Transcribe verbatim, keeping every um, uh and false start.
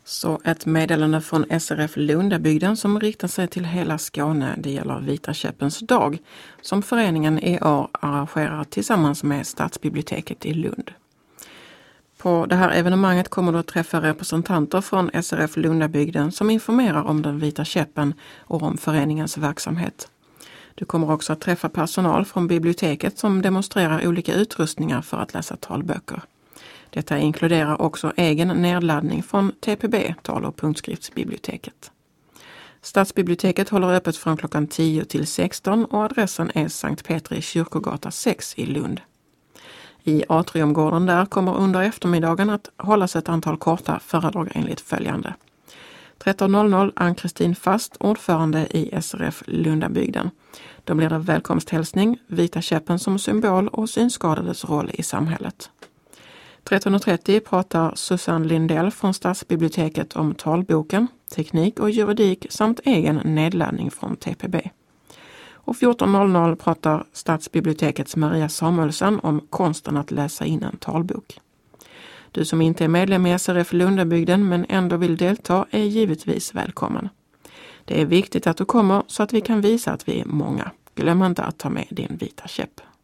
Så ett meddelande från S R F Lundabygden som riktar sig till hela Skåne. Det gäller Vita käppens dag som föreningen i år arrangerar tillsammans med Stadsbiblioteket i Lund. På det här evenemanget kommer du att träffa representanter från S R F Lundabygden som informerar om den Vita käppen och om föreningens verksamhet. Du kommer också att träffa personal från biblioteket som demonstrerar olika utrustningar för att läsa talböcker. Detta inkluderar också egen nedladdning från T P B, tal- och punktskriftsbiblioteket. Stadsbiblioteket håller öppet från klockan tio till sexton och adressen är Sankt Petri kyrkogata sex i Lund. I atriumgården där kommer under eftermiddagen att hållas ett antal korta föredrag enligt följande. tretton noll noll Ann-Kristin Fast, ordförande i S R F Lundabygden. Då blir det välkomsthälsning, Vita käppen som symbol och synskadades roll i samhället. tretton trettio pratar Susanne Lindell från Stadsbiblioteket om talboken, teknik och juridik samt egen nedladdning från T P B. Och fjorton noll noll pratar Stadsbibliotekets Maria Samuelsson om konsten att läsa in en talbok. Du som inte är medlem i S R F Lundabygden men ändå vill delta är givetvis välkommen. Det är viktigt att du kommer så att vi kan visa att vi är många. Glöm inte att ta med din vita käpp.